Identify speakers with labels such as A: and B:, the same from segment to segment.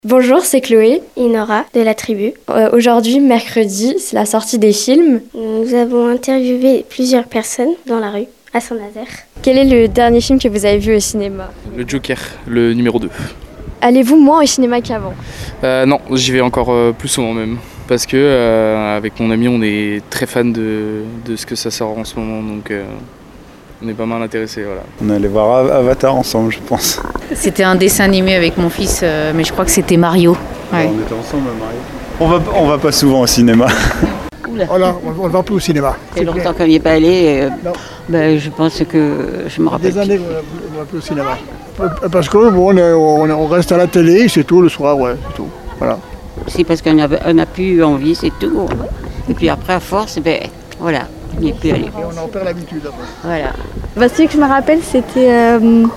A: Bonjour, c'est Chloé
B: et Nora de la tribu.
A: Aujourd'hui, mercredi, c'est la sortie des films.
B: Nous avons interviewé plusieurs personnes dans la rue, à Saint-Nazaire.
A: Quel est le dernier film que vous avez vu au cinéma ?
C: Le Joker, le numéro 2.
A: Allez-vous moins au cinéma qu'avant ?
C: Non, j'y vais encore plus souvent même. Parce que avec mon ami, on est très fan de ce que ça sort en ce moment. Donc on est pas mal intéressés. Voilà.
D: On est allé voir Avatar ensemble, je pense.
E: C'était un dessin animé avec mon fils, mais je crois que c'était Mario. Ouais.
D: On était ensemble à Mario. On va pas souvent au cinéma.
F: Voilà, on ne va plus au cinéma.
G: C'est longtemps qu'on n'y est pas allé. Je pense que je me rappelle.
F: Des années qu'on ne va plus au cinéma. Parce que bon, on reste à la télé, c'est tout, le soir, ouais, c'est tout. Voilà.
G: C'est parce qu'on n'a plus envie, c'est tout. Et puis après, à force, voilà, on n'y est plus allé.
F: Et on en perd l'habitude après.
G: Voilà.
H: Celui que je me rappelle, c'était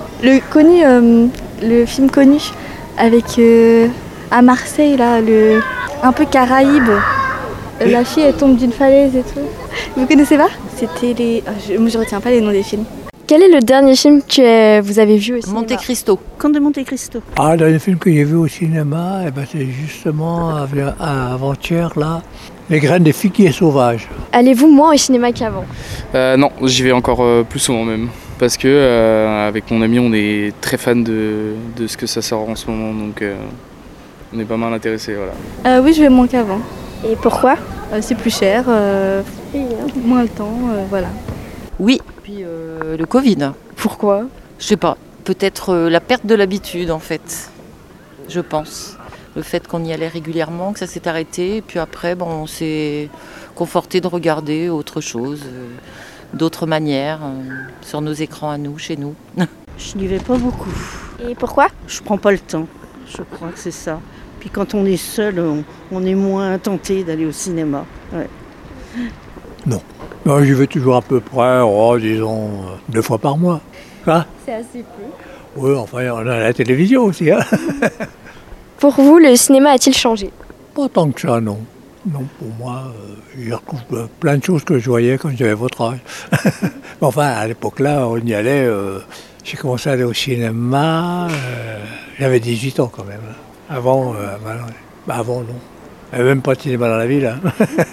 H: le film connu avec à Marseille, là, un peu Caraïbes. La fille, elle tombe d'une falaise et tout. Vous connaissez pas ? C'était moi, je retiens pas les noms des films.
A: Quel est le dernier film que vous avez vu au cinéma ?
I: Monte Cristo.
J: Comte de Monte Cristo.
K: Le dernier film que j'ai vu au cinéma, c'est justement avant-hier, là, Les graines des figuiers sauvages.
A: Allez-vous moins au cinéma qu'avant ?
C: Non, j'y vais encore plus souvent même. Parce que avec mon ami, on est très fan de ce que ça sort en ce moment. Donc on est pas mal intéressés. Voilà.
H: Oui, je vais moins qu'avant.
B: Et pourquoi ?
H: C'est plus cher, moins le temps, voilà.
I: Oui, puis le Covid.
H: Pourquoi ?
I: Je sais pas, peut-être la perte de l'habitude en fait, je pense. Le fait qu'on y allait régulièrement, que ça s'est arrêté, et puis après on s'est conforté de regarder autre chose, d'autres manières, sur nos écrans à nous, chez nous.
J: Je n'y vais pas beaucoup.
B: Et pourquoi ?
J: Je prends pas le temps, je crois que c'est ça. Puis quand on est seul, on est moins tenté d'aller au cinéma. Ouais.
K: Non, j'y vais toujours à peu près, disons, 2 fois par mois. Hein ?
A: C'est assez peu.
K: Oui, enfin, on a la télévision aussi. Hein.
A: Pour vous, le cinéma a-t-il changé ?
K: Pas tant que ça, non. Non, pour moi, j'y retrouve plein de choses que je voyais quand j'avais votre âge. Enfin, à l'époque là, on y allait. J'ai commencé à aller au cinéma, j'avais 18 ans quand même. Avant, avant non. Il n'y avait même pas de cinéma dans la ville. Hein.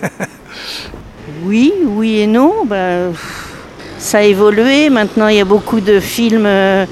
J: Oui et non. Ça a évolué. Maintenant, il y a beaucoup de films à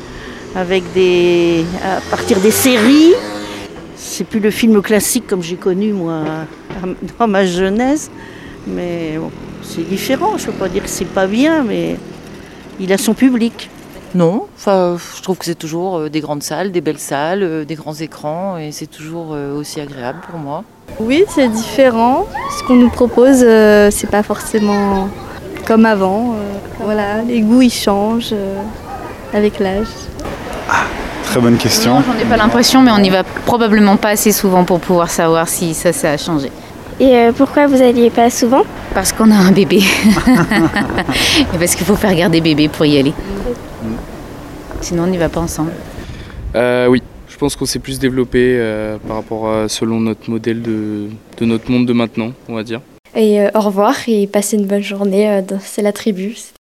J: partir des séries. C'est plus le film classique comme j'ai connu moi dans ma jeunesse. Mais bon, c'est différent. Je ne veux pas dire que c'est pas bien, mais il a son public.
I: Non, je trouve que c'est toujours des grandes salles, des belles salles, des grands écrans, et c'est toujours aussi agréable pour moi.
H: Oui, c'est différent. Ce qu'on nous propose, c'est pas forcément comme avant. Voilà, les goûts ils changent avec l'âge.
D: Très bonne question.
E: Non, j'en ai pas l'impression, mais on n'y va probablement pas assez souvent pour pouvoir savoir si ça a changé.
B: Et pourquoi vous n'alliez pas souvent ?
E: Parce qu'on a un bébé. Et parce qu'il faut faire garder bébé pour y aller. Sinon, on n'y va pas ensemble.
C: Oui, je pense qu'on s'est plus développé par rapport selon notre modèle de notre monde de maintenant, on va dire.
A: Et au revoir et passez une bonne journée. C'est la tribu.